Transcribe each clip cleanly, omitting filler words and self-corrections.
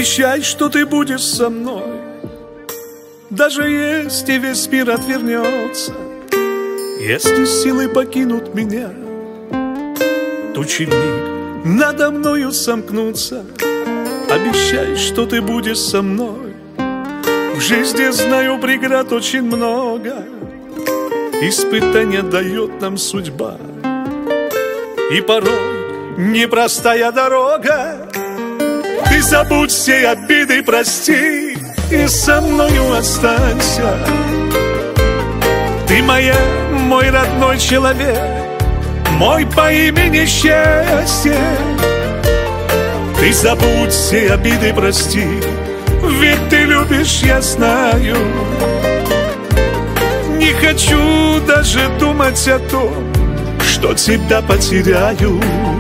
Обещай, что ты будешь со мной, даже если весь мир отвернется, если силы покинут меня, тучи вмиг надо мною сомкнутся. Обещай, что ты будешь со мной. В жизни, знаю, преград очень много, испытания дает нам судьба, и порой непростая дорога. Ты забудь все обиды, прости, и со мною останься. Ты мой родной человек, мой по имени счастье. Ты забудь все обиды, прости, ведь ты любишь, я знаю. Не хочу даже думать о том, что тебя потеряю.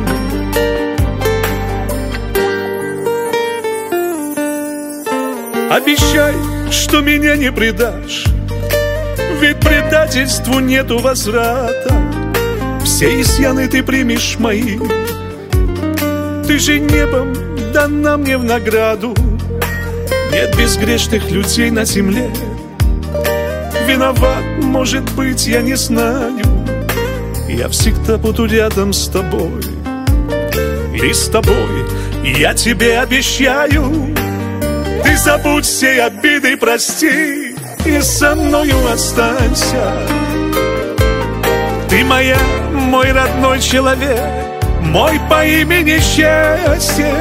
Обещай, что меня не предашь, ведь предательству нету возврата. Все изъяны ты примешь мои, ты же небом дана мне в награду. Нет безгрешных людей на земле. Виноват, может быть, я не знаю. Я всегда буду рядом с тобой, и с тобой я тебе обещаю. Ты забудь все обиды, прости, и со мною останься. Ты мой родной человек, мой по имени счастье.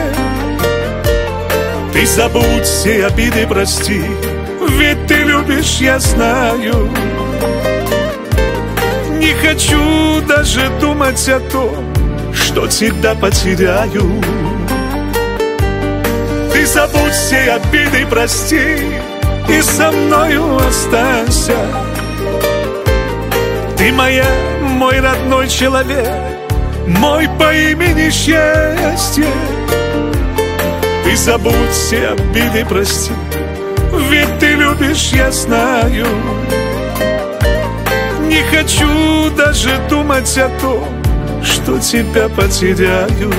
Ты забудь все обиды, прости, ведь ты любишь, я знаю. Не хочу даже думать о том, что тебя потеряю. Ты забудь все обиды, прости, и со мною останься. Ты мой родной человек, мой по имени счастье. Ты забудь все обиды, прости, ведь ты любишь, я знаю. Не хочу даже думать о том, что тебя потеряю.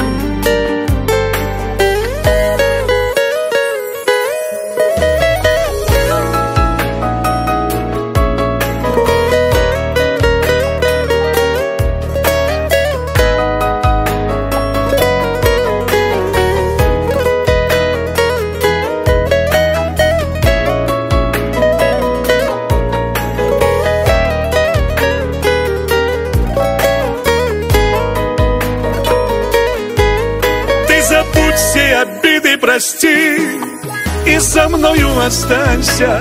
Все обиды, прости, и со мною останься.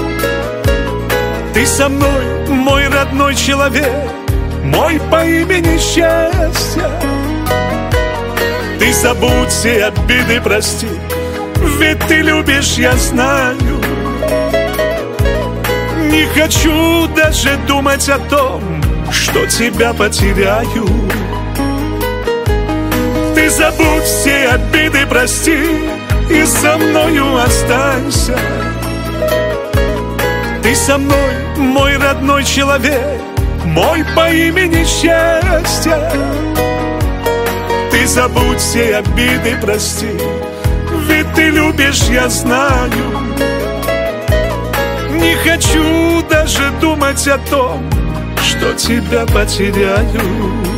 Ты со мной, мой родной человек, мой по имени счастье. Ты забудь все обиды, прости, ведь ты любишь, я знаю. Не хочу даже думать о том, что тебя потеряю. Ты забудь все обиды, прости, и со мною останься. Ты со мной, мой родной человек, мой по имени счастье. Ты забудь все обиды, прости, ведь ты любишь, я знаю. Не хочу даже думать о том, что тебя потеряю.